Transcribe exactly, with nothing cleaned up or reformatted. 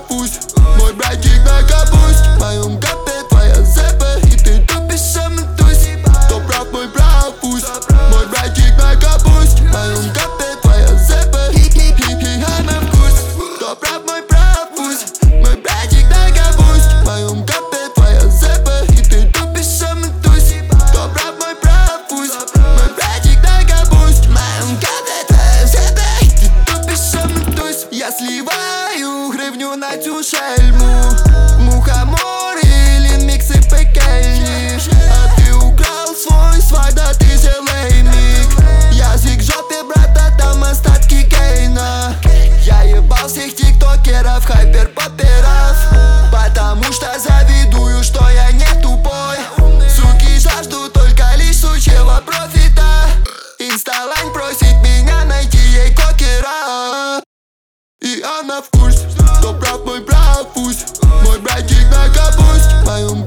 пусть. Мой братик на капусте, в моем капе твоя зэпа, и ты тупишь самый тусь. Кто прав, мой прав, пусть. Мой братик на капусте, в моем капе твоя зэпа, хи-хи-хи, она вкус. Кто прав, мой прав, пусть. Мой братик на капусте, в моем капе твоя зэпа, и ты тупишь самый тусь. Кто прав, мой прав, пусть. Мой братик на капусте, в моем капе твоя зэпа, и ты тупишь самый тусь. Я сливаю гривню на цю шельму, мухомор или миксы пекельни. А ты украл свой свай, да ты зелейник. Язык в жопе, брата, там остатки Кейна. Я ебал всех тиктокеров, хайперпоперов, потому что завидую, что я не тупой. Суки жаждут только лишь сучьего профита. Инсталайн просит меня найти ей кокера, и она в курсе. Кто прав, мой прав, пусть. Мой братик на капусте, в моем